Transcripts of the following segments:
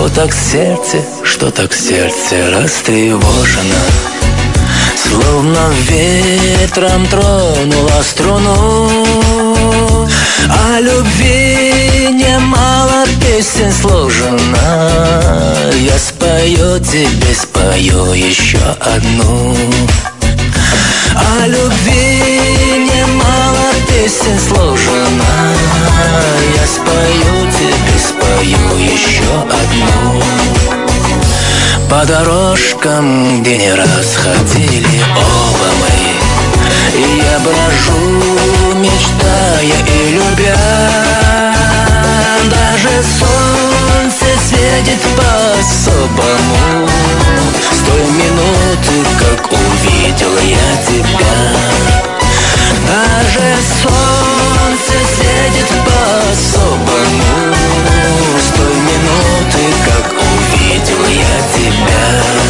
так сердце растревожено, словно ветром тронула струну. О любви немало песен сложено, я спою тебе, спою еще одну. О любви немало песен сложено, я спою тебе, спою еще одну. По дорожкам, где не раз ходили оба мы, и я брожу, мечтая и любя. Даже солнце светит по-особому с той минуты, как увидел я тебя. Даже солнце светит по-особому с той минуты, как увидел я тебя.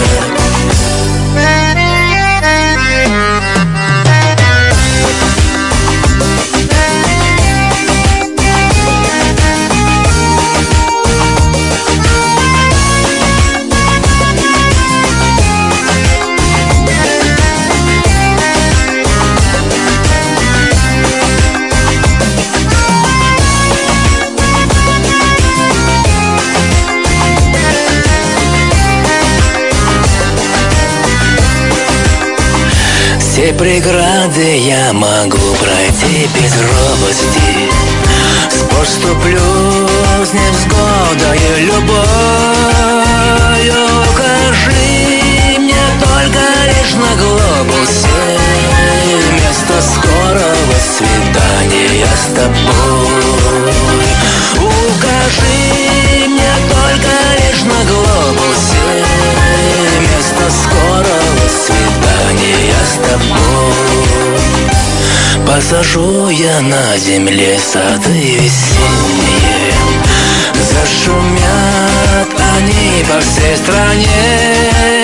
Все преграды я могу пройти без робости, поступлю с невзгодою любою. Укажи мне только лишь на глобусе место скорого свидания с тобой. Укажи мне только лишь на глобусе место скорого свидания с тобой. Посажу я на земле сады весенние, зашумят они по всей стране.